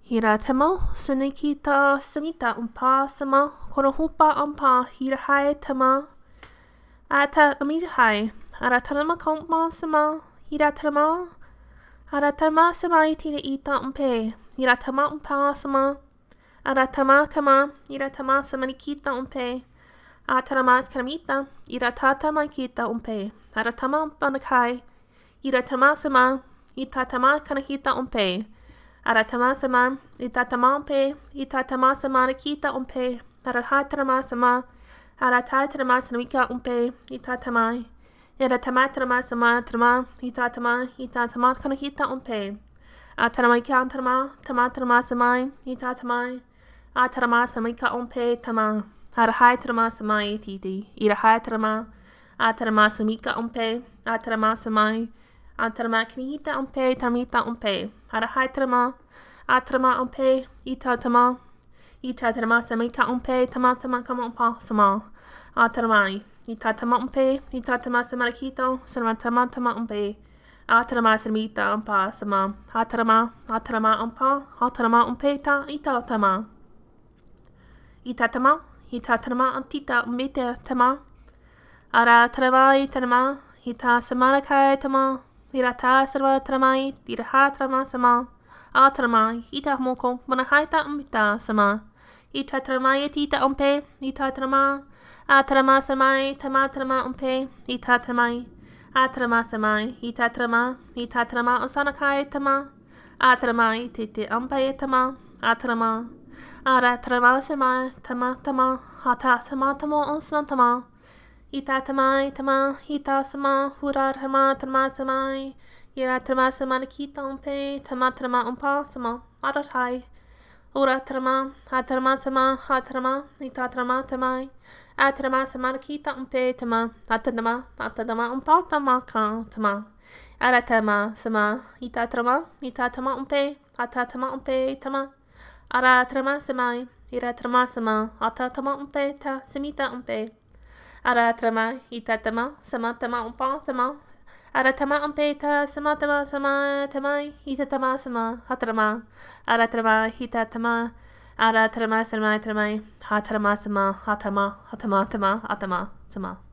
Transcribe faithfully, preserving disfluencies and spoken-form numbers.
Hiratemo, Sanikita, Samita, Umpa, Sama, Korohupa, Umpa, Hirahai, Tama, Ata, Amidahai, Aratanama, Kompa, Sama, Hiratama, Aratama, Samai, Tina, Ita, Umpe, Hiratama, Umpa, Sama, Aratama, Kama, Hiratama, Samanikita, Umpe, Atarama, Kanamita, Iratata, Maikita, Umpe, Aratama, Banakai, Iratama, Sama, Itatama, Kanahita, Umpe, Aratama sama, itatama umpe, itatama sama nakita umpe, arahatarama sama, aratatarama samika umpe, itatamai, iratamatarama sama trama, itatama, itatama kanahita umpe, atarama ikantarama, tamatarama samai, itatamai, atarama samika umpe tama, arahaitarama samai titi, irahaitarama, atarama samika umpe, atarama samai, Atarama kinihita umpe tamita umpe. Arahaitarama. Atarama umpe. Itatama. Itatarama samika umpe tamatama kama umpa sama. Ataramai. Itatama umpe. Itatama samarakito. Sanamatama tama umpe. Atarama samita umpa sama. Atarama. Atarama umpa. Atarama umpe ta itatama. Itatama. Itatarama antita umbita tama. Aratarama itarama. Ita samarakai tama. Irata sarva tramai, iraha trama sama, atramai, ita moko, manahaita umbita sama, ita tramai tita umpe, ita trama, atrama samai, tama trama umpe, ita tramai, atrama samai, ita trama, ita trama osanakai tama, atramai titi umpe tama, atrama, ara trama samai, tama tama, hata sama tamo osantama, Ita tamai tama ita sama hura tama tama samai ira tama sama nakita umpe tama tama umpa sama aratai ura tama atrama sama atrama ita tama tamai atrama sama nakita umpe tama atadama atadama umpa tama ka tama aratama sama ita tama ita tama umpe ata tama umpe tama ara tama samai ira tama sama ata tama umpe ta samita umpe Aratama, itatama, samatama umpa tama. Aratama umpeta, samatama sama tamai, itatama sama, hatrama. Aratama, hitatama, aratrama sama tamai, hatrama sama, hatama, hatama tama, atama sama.